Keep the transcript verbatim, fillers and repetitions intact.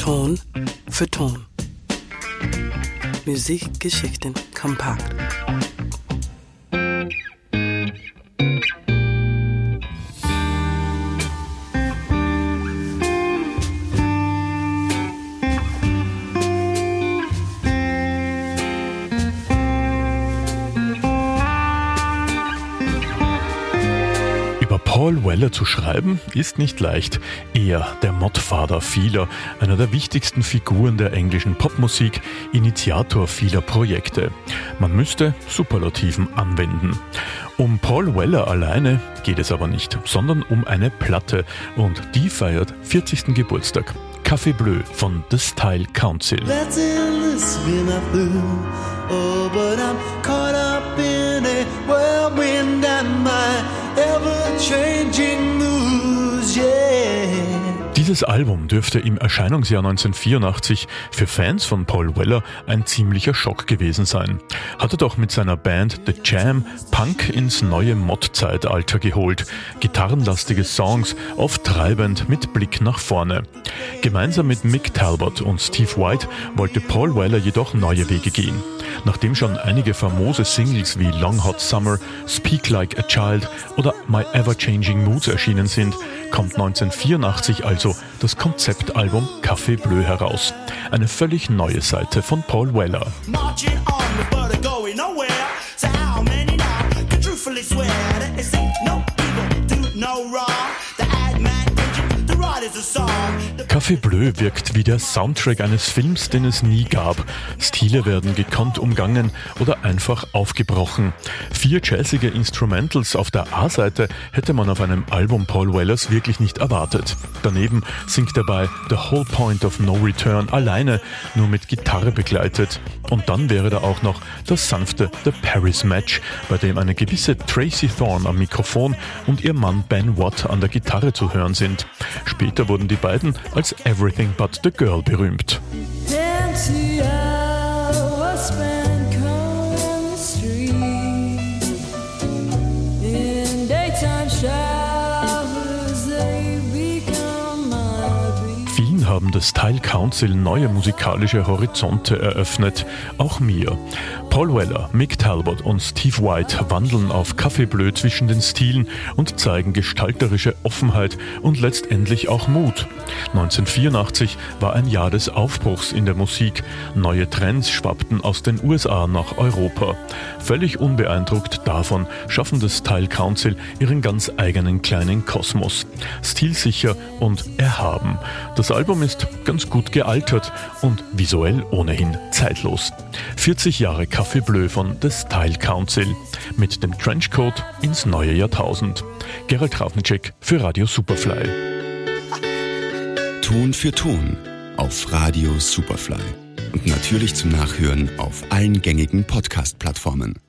Ton für Ton. Musikgeschichten kompakt. Paul Weller zu schreiben, ist nicht leicht. Er, der Modvater vieler, einer der wichtigsten Figuren der englischen Popmusik, Initiator vieler Projekte. Man müsste Superlativen anwenden. Um Paul Weller alleine geht es aber nicht, sondern um eine Platte, und die feiert vierzigsten Geburtstag. Café Bleu von The Style Council. Dieses Album dürfte im Erscheinungsjahr neunzehnhundertvierundachtzig für Fans von Paul Weller ein ziemlicher Schock gewesen sein. Hat er doch mit seiner Band The Jam Punk ins neue Mod-Zeitalter geholt. Gitarrenlastige Songs, oft treibend mit Blick nach vorne. Gemeinsam mit Mick Talbot und Steve White wollte Paul Weller jedoch neue Wege gehen. Nachdem schon einige famose Singles wie Long Hot Summer, Speak Like a Child oder My Ever-Changing Moods erschienen sind, kommt neunzehnhundertvierundachtzig also das Konzeptalbum Café Bleu heraus. Eine völlig neue Seite von Paul Weller. Café Bleu wirkt wie der Soundtrack eines Films, den es nie gab. Stile werden gekonnt umgangen oder einfach aufgebrochen. Vier jazzige Instrumentals auf der A-Seite hätte man auf einem Album Paul Wellers wirklich nicht erwartet. Daneben singt er bei The Whole Point of No Return alleine, nur mit Gitarre begleitet. Und dann wäre da auch noch das sanfte The Paris Match, bei dem eine gewisse Tracy Thorn am Mikrofon und ihr Mann Ben Watt an der Gitarre zu hören sind. Später wurden die beiden als Everything But the Girl berühmt. Vielen haben das Style Council neue musikalische Horizonte eröffnet, auch mir. Paul Weller, Mick Talbot und Steve White wandeln auf Café Bleu zwischen den Stilen und zeigen gestalterische Offenheit und letztendlich auch Mut. neunzehnhundertvierundachtzig war ein Jahr des Aufbruchs in der Musik. Neue Trends schwappten aus den U S A nach Europa. Völlig unbeeindruckt davon schaffen das Style Council ihren ganz eigenen kleinen Kosmos. Stilsicher und erhaben. Das Album ist ganz gut gealtert und visuell ohnehin zeitlos. vierzig Jahre Café Bleu von The Style Council. Mit dem Trenchcoat ins neue Jahrtausend. Gerald Ravnicek für Radio Superfly. Ton für Ton auf Radio Superfly. Und natürlich zum Nachhören auf allen gängigen Podcast-Plattformen.